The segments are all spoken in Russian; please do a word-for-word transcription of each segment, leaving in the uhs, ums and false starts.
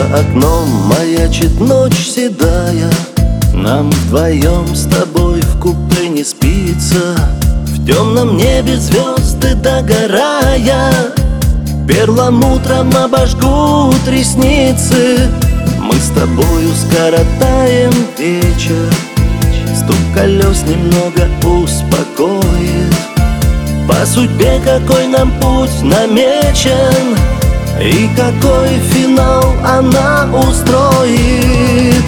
окном маячит ночь седая. Нам вдвоем с тобой в купе не спится. В темном небе звезды догорая, перламутром обожгут ресницы. Мы с тобою скоротаем вечер, стук колес немного успокоит. По судьбе какой нам путь намечен, и какой финал она устроит.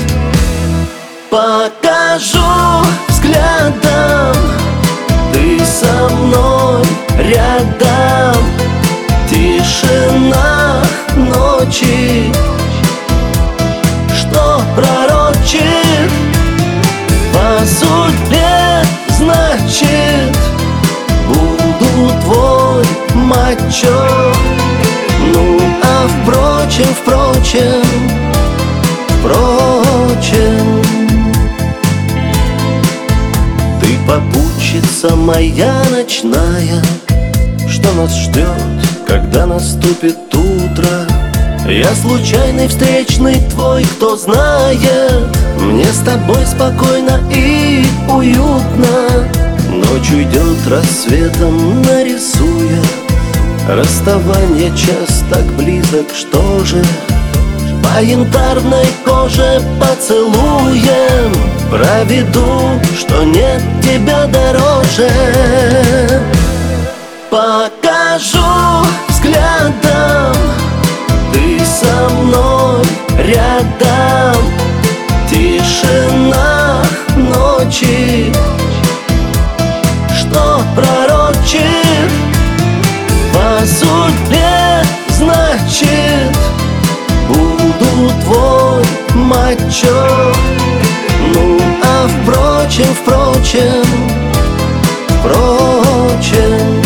Покажу взглядом, ты со мной рядом. Тишина ночи, что пророчит по судьбе, значит, буду твой мачо. Ну, а впрочем, впрочем, впрочем, ты попутчица моя ночная, что нас ждет, когда наступит утро. Я случайный встречный твой, кто знает. Мне с тобой спокойно и уютно. Ночь уйдет рассветом, нарисуя расставание час так близок, что же? По янтарной коже поцелуем проведу, что нет тебя дороже. Покажу взглядом, ты со мной рядом. Тишина ночи, что пророчит по судьбе, значит, буду твой мачо. Ну, а впрочем, впрочем, впрочем,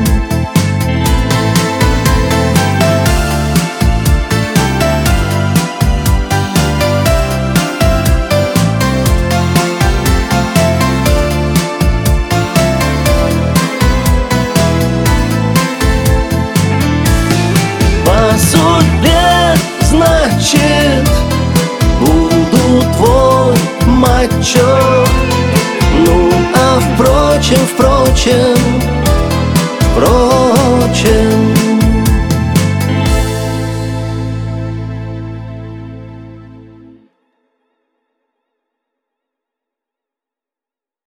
по судьбе, значит, буду твой мачо. Ну, а впрочем, впрочем, впрочем,